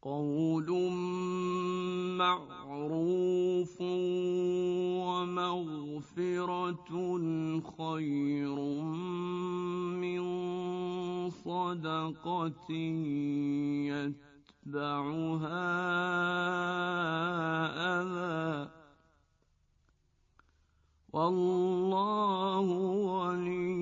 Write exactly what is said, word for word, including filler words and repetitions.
قول معروف ومغفرة خير من صدقة يتبعها أذى، والله غني